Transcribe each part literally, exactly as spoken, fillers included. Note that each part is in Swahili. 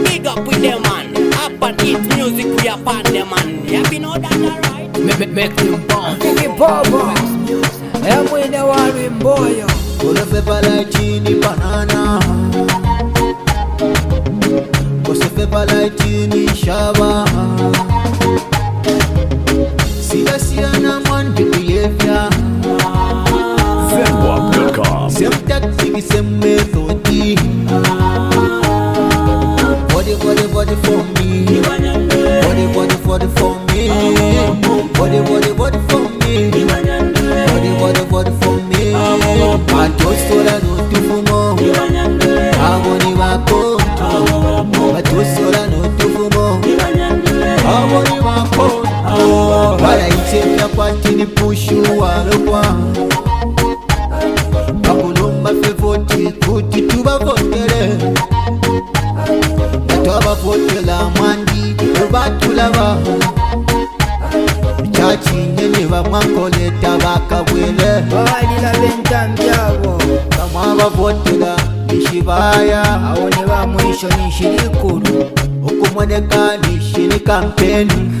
big up with them man. Up and eat music we are pan them man. You have know that alright? Make, make, make them bounce. Biggie Bobo, I'm with the Warren boy. Kole fepa like chini banana. Kose fepa like chini shaba. Sida siana man behavior. Zenwap dot com. Same tactic, same method. Body, body, body for me. Body, body, body for me. Body, body, body for me. Body, body, body for me. I just told her no to fumo. I want you back home. I just told her no to fumo. I want you back home. But I take your party to push you all over. Bakulumba fe voti kuti tuba votere. Batoba votela mandi uba tulaba. Chachi nene ba mwankole tabaka wele. Bali la bentambyabo. Kama ba votela nishibaya. Awone ba mwisho nishirikuru. Ukumwoneka nishiri kampeni.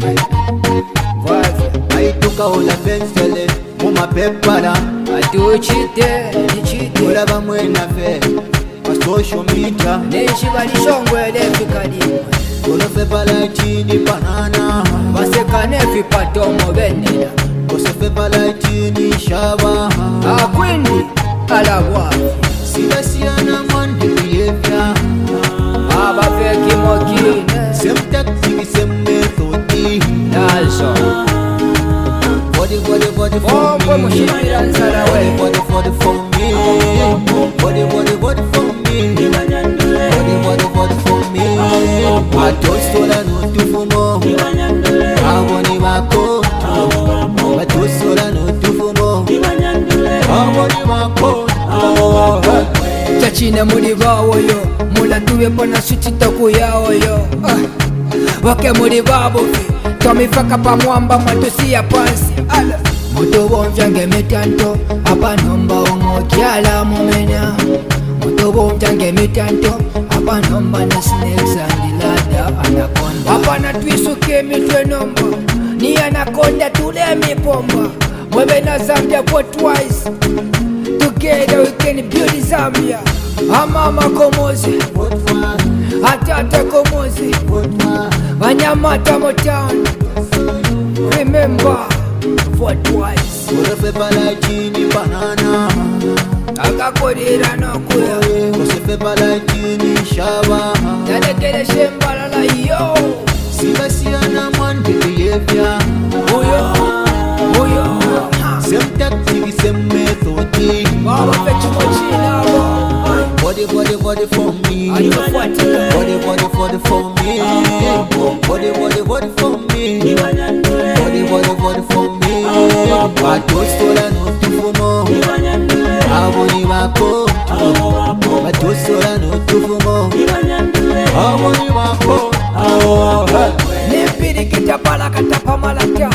Vazi Aituka ula pensele muma pepara. atuchite nichite. Ula ba mwena fe pa social media. Nishiba lishongwele fikalimu. Kole fepa like chini banana. Basekane fipatomo benera. Kose fepa like chini shaba. Akwindi alabwa. Sida siana man behavior. Aba feki mokine. Same tactic, same method. Nazo Body, body, body for Bombo me. mushimira nsara Body, we. body, body for me. Body, body, body for me. Body, body, body for me. I just told her no to fumo. I want you back home. I just told her no to fumo. I want you back home. Chachine muri bawoyo. Mula tuwepo na suti toku yaoyo. Wake muri babo fi. Tomifaka pa mwamba mwatusi ya pansi. Ala Muto bomvyange mitanto. Apa nomba omokyala mumena. Muto bomvyange mitanto. Apa nomba na snakes and ladder anaconda. Apa na twisuke mitwe nomba. Ni anaconda tule mipomba. Mwebe na Zambia kwa twice. Together we can build Zambia. Amama komozi. Atata komozi. Wanyamata Motown. Remember for twice. Kole fepa like chini banana. Akakodera nokuya. Kose fepa like chini shaba. Dadekele shembalala yo. Sida siana man behavior. Uyo Uyo Same tactic, same method. Baba fechi mochina bo. Body, body, body for me. Atufuatika. Body, body, body for me. Body, body, body for me. Body, body, body for me. I just told her no to fumo. I want you back home. I just told her no to fumo. I want you back home. Nipiri kitapala katapa malaka.